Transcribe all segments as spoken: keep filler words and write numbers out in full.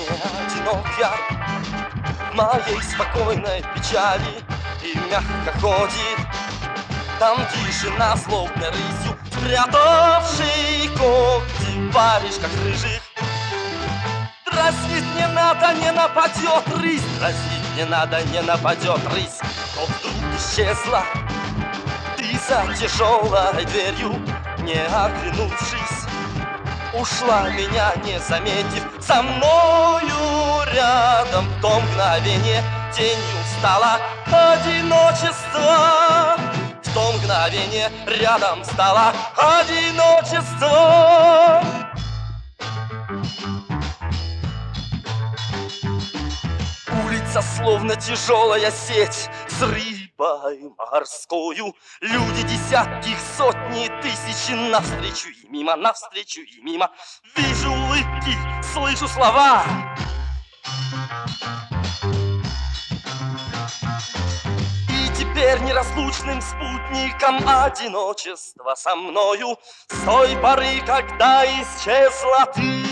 не одинок я в моей спокойной печали и мягко ходит. Там тишина злобной рысью, спрятавший когти в воришках рыжих. Дразнить не надо, не нападет рысь, дразнить не надо, не нападет рысь. Но вдруг исчезла ты за тяжелой дверью, не оглянувшись, ушла, меня не заметив. Со мною рядом в то мгновение тенью стало одиночество. В то мгновение рядом стало одиночество. Улица словно тяжелая сеть с рыбой морскою. Люди десятки, сотни, тысячи навстречу и мимо, навстречу и мимо. Вижу улыбки, слышу слова. И теперь неразлучным спутником одиночества со мною с той поры, когда исчезла ты.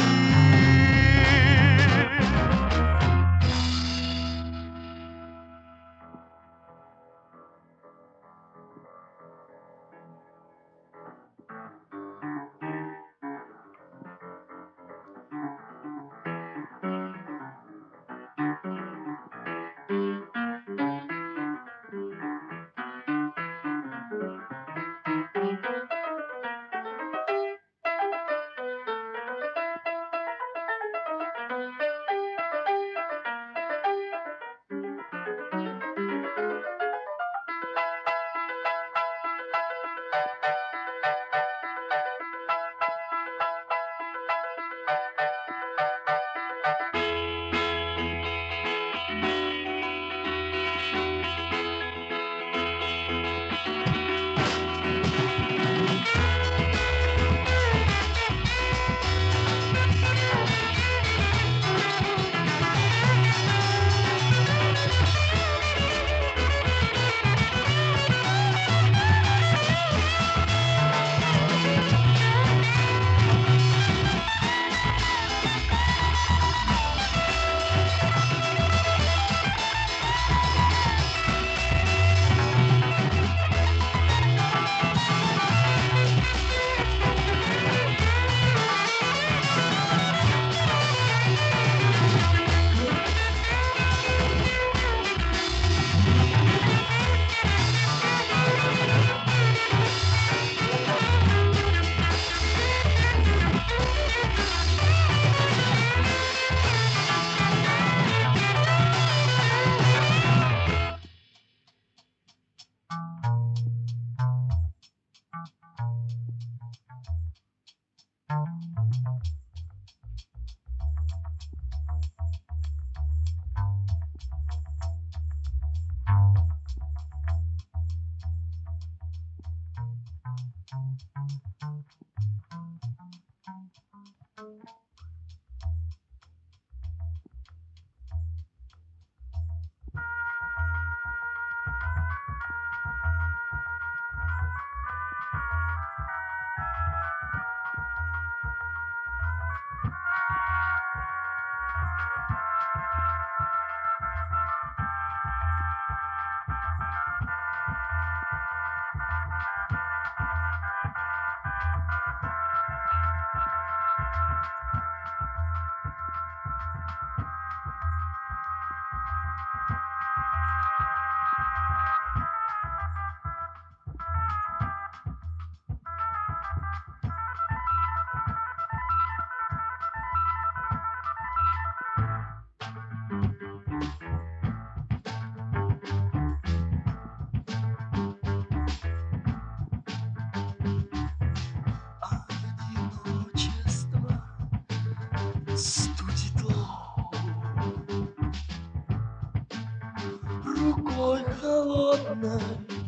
Рукой холодной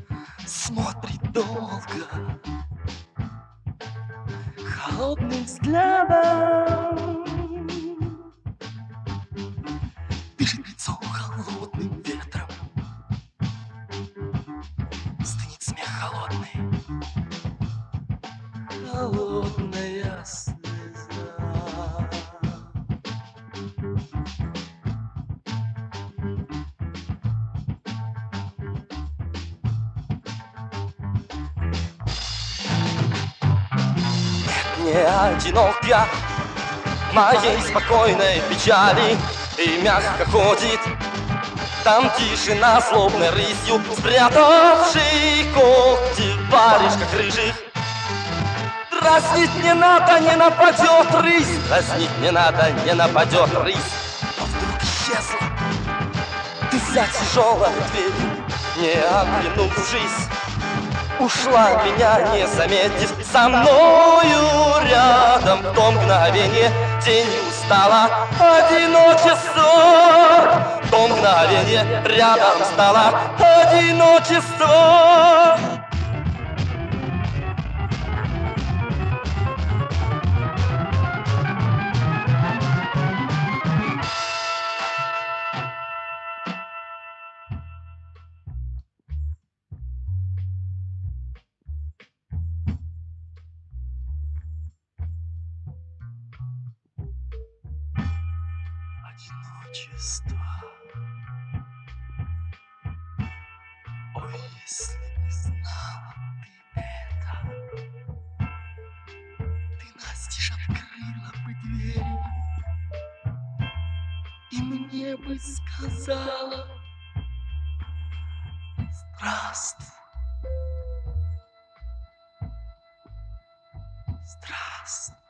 смотрит долго, холодным взглядом дышит лицо холодным ветром, стынет смех холодный, холодная слеза. не одинок я в моей спокойной печали и мягко ходит. Там тишина злобной рысью, спрятавший когти в варежках рыжих. Дразнить не надо, не нападет рысь, дразнить не надо, не нападет рысь. Но вдруг исчезла ты за тяжелой дверью, не оглянувшись. Ушла, меня не заметив, со мною рядом в то мгновенье тень устала одиночество. В то мгновенье рядом стало одиночество. Одиночество. Ой, если бы знала ты это, ты настежь открыла бы дверь и мне бы сказала: здравствуй, здравствуй.